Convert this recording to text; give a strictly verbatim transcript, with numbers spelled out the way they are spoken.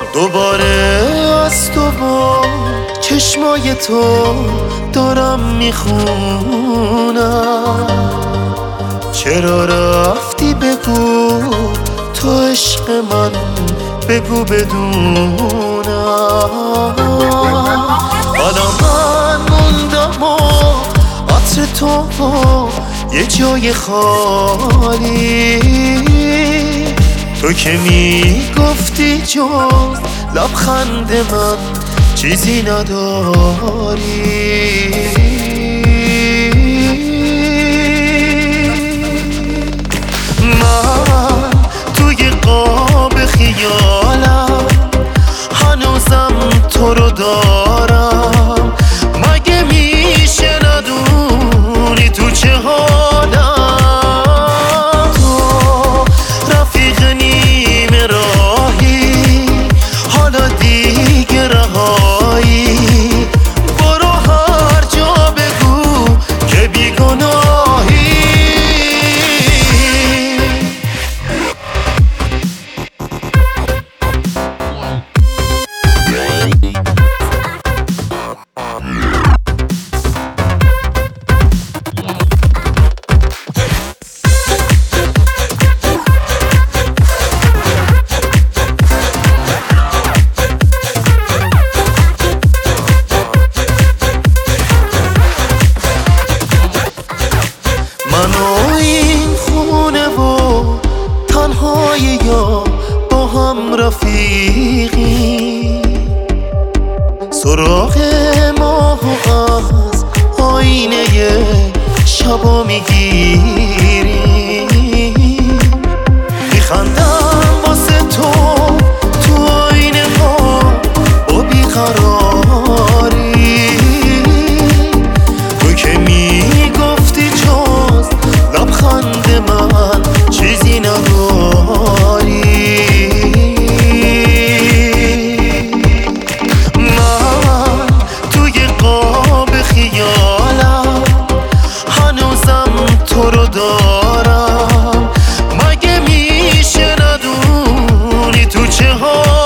دوباره از تو با چشمای تو دارم میخونم. چرا رفتی بگو تو عشق من، بگو بدونم. حالا من موندم و عطر تو یه جای خالی، تو که میگفتی جز لبخند من چیزی نداری. من توی قاب خیالم هنوزم تو رو دارم، مگه میشه ندونی تو چه حالم؟ تو رفیق نیمه راهی، حالا دیگه رهایی، برو هر جا بگو که بیگناهی. من و این خونه و تنهایی یا با هم رفیقی، سراغ ماه و از آینه شبا میگیری. میخندم واسه تو تو آینه ها با بیقراری، تو که میگفتی جز لبخند من چیزی نداری. من توی قاب خیالم هنوزم تو رو دارم، مگه میشه ندونی تو چه حال